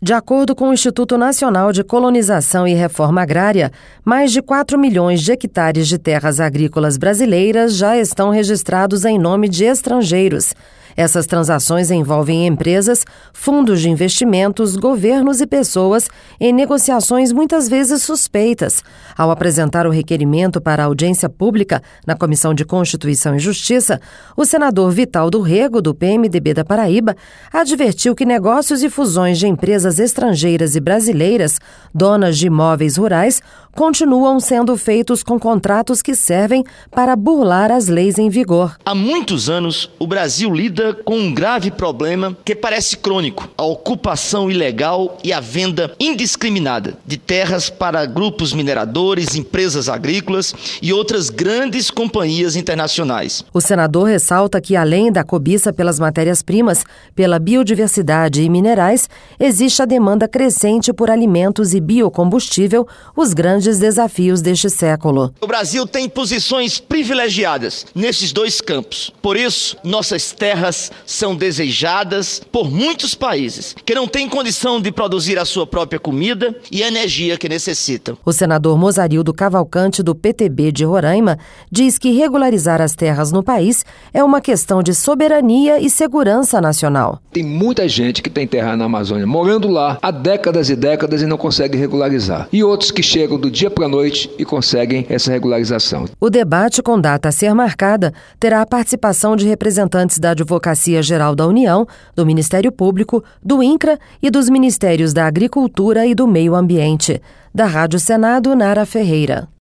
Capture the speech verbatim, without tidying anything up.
De acordo com o Instituto Nacional de Colonização e Reforma Agrária, mais de quatro milhões de hectares de terras agrícolas brasileiras já estão registrados em nome de estrangeiros. Essas transações envolvem empresas, fundos de investimentos, governos e pessoas em negociações muitas vezes suspeitas. Ao apresentar o requerimento para a audiência pública na Comissão de Constituição e Justiça, o senador Vital do Rego, do P M D B da Paraíba, advertiu que negócios e fusões de empresas estrangeiras e brasileiras, donas de imóveis rurais, continuam sendo feitos com contratos que servem para burlar as leis em vigor. Há muitos anos, o Brasil lida com um grave problema que parece crônico: a ocupação ilegal e a venda indiscriminada de terras para grupos mineradores, empresas agrícolas e outras grandes companhias internacionais. O senador ressalta que, além da cobiça pelas matérias-primas, pela biodiversidade e minerais, existe a demanda crescente por alimentos e biocombustível, os grandes desafios deste século. O Brasil tem posições privilegiadas nesses dois campos. Por isso, nossas terras são desejadas por muitos países que não têm condição de produzir a sua própria comida e a energia que necessitam. O senador Mozarildo Cavalcante, do P T B de Roraima, diz que regularizar as terras no país é uma questão de soberania e segurança nacional. Tem muita gente que tem terra na Amazônia morando lá há décadas e décadas e não consegue regularizar. E outros que chegam do dia para a noite e conseguem essa regularização. O debate, com data a ser marcada, terá a participação de representantes da Advocacia Geral da União, do Ministério Público, do INCRA e dos Ministérios da Agricultura e do Meio Ambiente. Da Rádio Senado, Nara Ferreira.